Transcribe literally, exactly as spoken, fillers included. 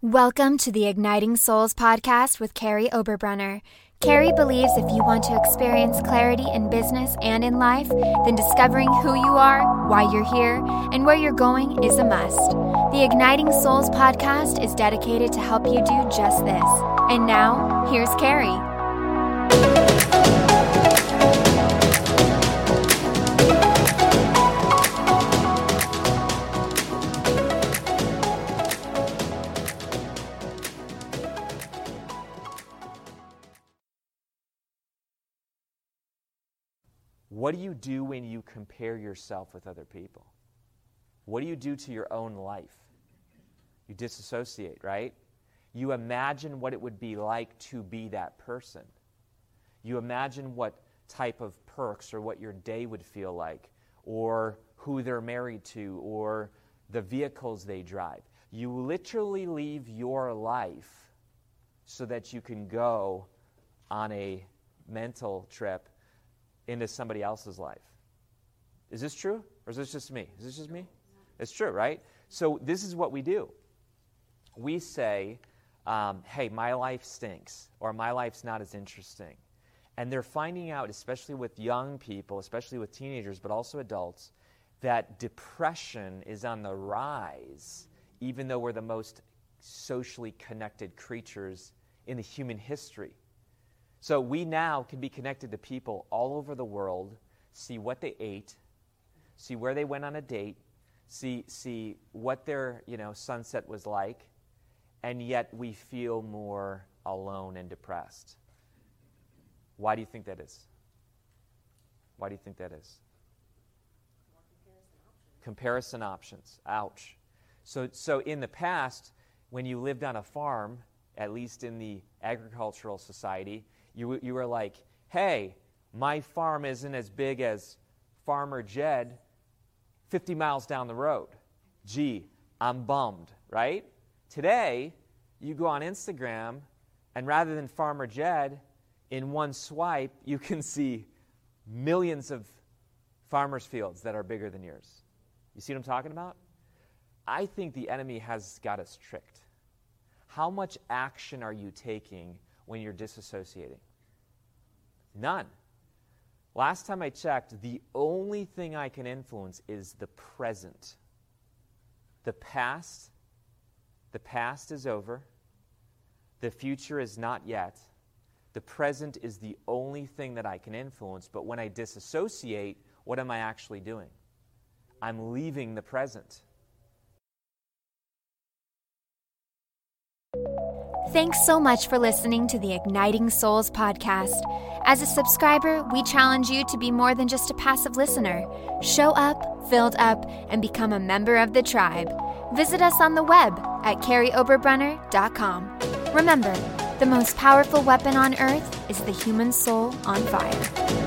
Welcome to the Igniting Souls podcast with Carrie Oberbrunner. Carrie believes if you want to experience clarity in business and in life, then discovering who you are, why you're here, and where you're going is a must. The Igniting Souls podcast is dedicated to help you do just this. And now, here's Carrie. What do you do when you compare yourself with other people? What do you do to your own life? You disassociate, right? You imagine what it would be like to be that person. You imagine what type of perks or what your day would feel like, or who they're married to, or the vehicles they drive. You literally leave your life so that you can go on a mental trip into somebody else's life. Is this true? Or is this just me? Is this just me? It's true, right? So this is what we do. We say, um, hey, my life stinks, or my life's not as interesting. And they're finding out, especially with young people, especially with teenagers, but also adults, that depression is on the rise, even though we're the most socially connected creatures in the human history. So we now can be connected to people all over the world, see what they ate, see where they went on a date, see see what their, you know, sunset was like, and yet we feel more alone and depressed. Why do you think that is? Why do you think that is? Comparison options. Comparison options. Ouch. So so in the past, when you lived on a farm, at least in the agricultural society, You, you were like, hey, my farm isn't as big as Farmer Jed fifty miles down the road. Gee, I'm bummed, right? Today, you go on Instagram, and rather than Farmer Jed, in one swipe, you can see millions of farmers' fields that are bigger than yours. You see what I'm talking about? I think the enemy has got us tricked. How much action are you taking when you're disassociating? None. Last time I checked, the only thing I can influence is the present. The past, the past is over. The future is not yet. The present is the only thing that I can influence. But when I disassociate, what am I actually doing? I'm leaving the present. Thanks so much for listening to the Igniting Souls podcast. As a subscriber, we challenge you to be more than just a passive listener. Show up, filled up, and become a member of the tribe. Visit us on the web at carrie oberbrunner dot com. Remember, the most powerful weapon on earth is the human soul on fire.